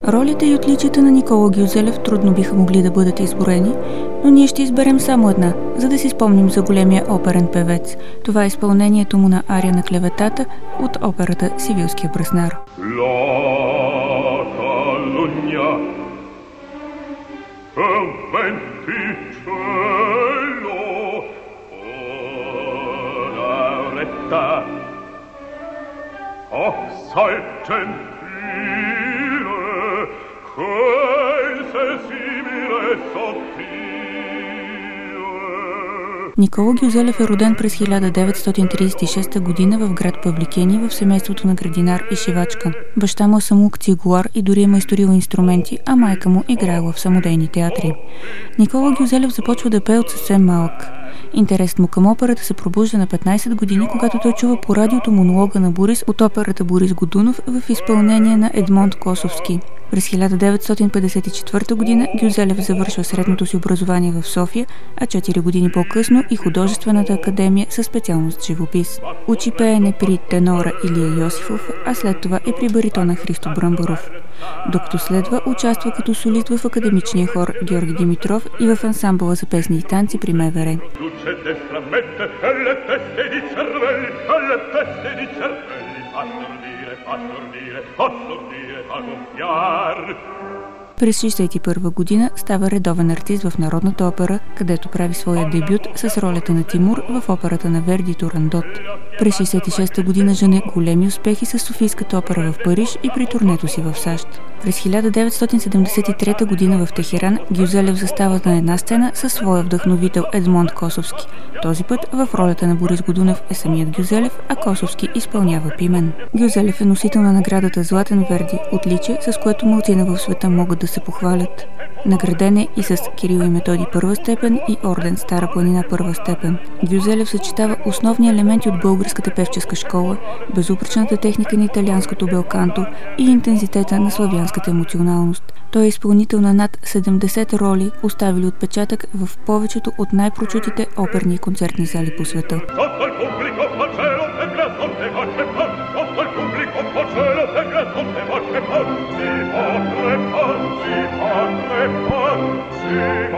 Ролите и отличията на Никола Гюзелев трудно биха могли да бъдат изброени, но ние ще изберем само една, за да си спомним за големия оперен певец. Това е изпълнението му на ария на клеветата от операта Сивилския браснар. Никола Гюзелев е роден през 1936 година в град Павликени в семейството на градинар и шивачка. Баща му е самоук цигулар и дори е майсторил инструменти, а майка му играела в самодейни театри. Никола Гюзелев започва да пее от съвсем малък. Интересът му към операта се пробужда на 15 години, когато той чува по радиото монолога на Борис от операта Борис Годунов в изпълнение на Едмонд Косовски. През 1954 година Гюзелев завършва средното си образование в София, а 4 години по-късно и художествената академия със специалност живопис. Учи пеене при тенора Илия Йосифов, а след това и при баритона Христо Бръмбаров. Докато следва, участва като солист в академичния хор Георги Димитров и в ансамбъла за песни и танци при МВР. През 1961 година става редовен артист в Народната опера, където прави своя дебют с ролята на Тимур в операта на Верди Турандот. През 1966 година жене големи успехи с Софийската опера в Париж и при турнето си в САЩ. През 1973 година в Техеран Гюзелев застава на една сцена със своя вдъхновител Едмонд Косовски. Този път в ролята на Борис Годунов е самият Гюзелев, а Косовски изпълнява Пимен. Гюзелев е носител на наградата Златен Верди, отличие, с което малцина в света могат да се похвалят. Награден е и с Кирил и Методий първа степен и орден Стара планина първа степен. Гюзелев съчетава основни елементи от българската певческа школа, безупречната техника на италианското белканто и интензитета на славянската емоционалност. Той е изпълнител на над 70 роли, оставили отпечатък в повечето от най-прочутите оперни и концертни зали по света. Si